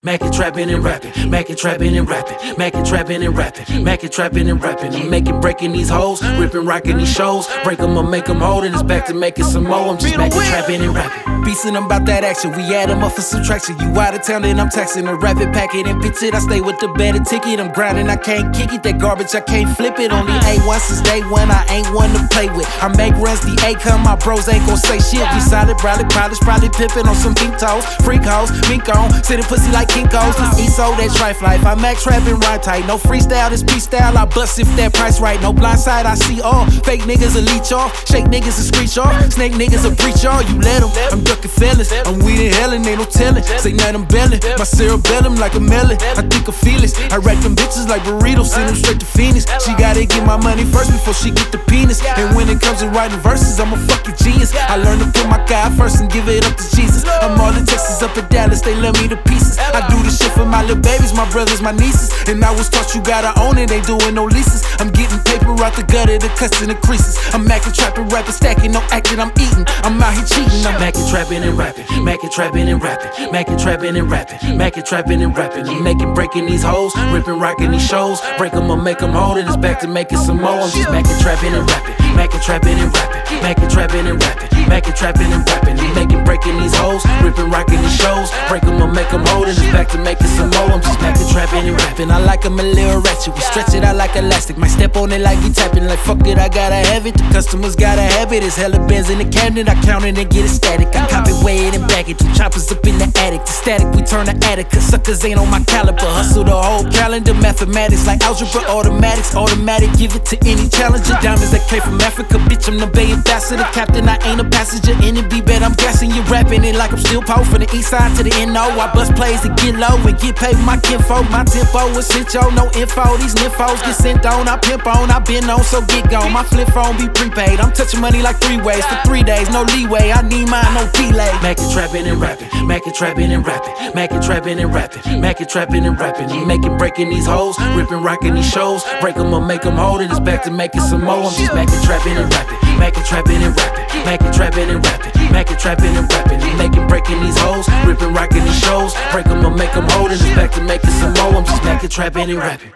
Mackin' trappin' and rappin', mackin' trappin' and rappin', mackin' trappin' and rappin', mackin' trappin' and rappin'. I'm making breaking these hoes, rippin' rockin' these shows. Break 'em or make 'em hold, and it's back to making some more. I'm just mackin' trappin' and rappin'. Beastin' about that action, we add 'em up for subtraction. You out of town, then I'm taxing a rapid packet and pitch it. I stay with the better ticket. I'm grinding, I can't kick it. That garbage, I can't flip it. Only A1 since day one, I ain't one to play with. I make runs, the A come, my bros ain't gon' say shit. We solid, probably polish, probably pippin' on some pink toes. Freak hoes, mink on, sitting pussy like Kinko's. This ESO, that trife life. I max trappin' right tight. No freestyle, this beat style. I bust if that price right. No blind side, I see all. Fake niggas a leech off, shake niggas a screech off. Snake niggas a breach all. You let 'em, I'm ducking feelings. I'm weed in hell and ain't no telling. Say nothing, I'm belling. My cerebellum like a melon. I think of feelings. I write them bitches like burritos, send them straight to Phoenix. She gotta get my money first before she get the penis. And when it comes to writing verses, I'm a fucking genius. I learned to put my God first and give it up to Jesus. I'm all in Texas, up in Dallas, they love me to pieces. I do this shit for my little babies, my brothers, my nieces. And I was taught you gotta own it, ain't doing no leases. I'm getting paper out the gutter, the cuts and the creases. I'm mackin', trappin', rapping, stacking, no acting, I'm eating. I'm out here cheating. I'm mackin' trappin' and rappin', mackin' trappin' and rappin', mackin' trappin' and rappin', mackin' trappin' and rappin'. I'm making breaking these hoes, rippin' rockin' these shows. Break 'em or make 'em hold, and it's back to making some more. I'm just mackin' trappin' and rappin', mackin' trappin' and rappin', mackin' trappin' and rappin', mackin' trappin' and rappin'. I'm making breaking these hoes, rippin' rockin' these shows. Break 'em or make 'em hold, and it's back to making some more. I'm just mackin' trappin' and rappin'. I like 'em a little ratchet, we stretch it out like elastic. Might step on it like we tapping, like fuck it, I gotta have it. The customers gotta have it. It's hella bands in the cabinet, I count it and get it static. I cop it, weigh it and bag it. Two choppers up in the attic, the static we turn the attic. Cause suckers ain't on my caliber. Hustle the whole calendar, mathematics like algebra, automatics, automatic. Give it to any challenger. Diamonds that came from Africa, bitch, I'm the Bay ambassador. Captain, I ain't a passenger. In it, be bet I'm gassing you, rapping it like I'm still po. From the east side to the NO, I bust plays to get low and get paid with my kinfolk. My tempo is snitch on, no info. These nymphos get sent on, I pimp on, I been on, so get gone. My flip phone be prepaid. I'm touching money like 3 ways for 3 days, no leeway. I need mine, no delay. Mackin' trappin' and rappin', mackin' trappin' and rappin', mackin' trappin' and rappin', mackin' trappin' and rappin'. I'm making breaking these hoes, rippin' rockin' these shows. Break 'em or make 'em hold, and it's back to making some more. I'm just mackin' trappin' and rappin', mackin' trappin' and rappin', mackin' trappin' and rappin', mackin' trappin' and rappin'. I'm making breaking these hoes, rippin' rockin' these shows. Break 'em or make 'em hold, and it's back to making some more. I'm just mackin' trappin' and rappin'.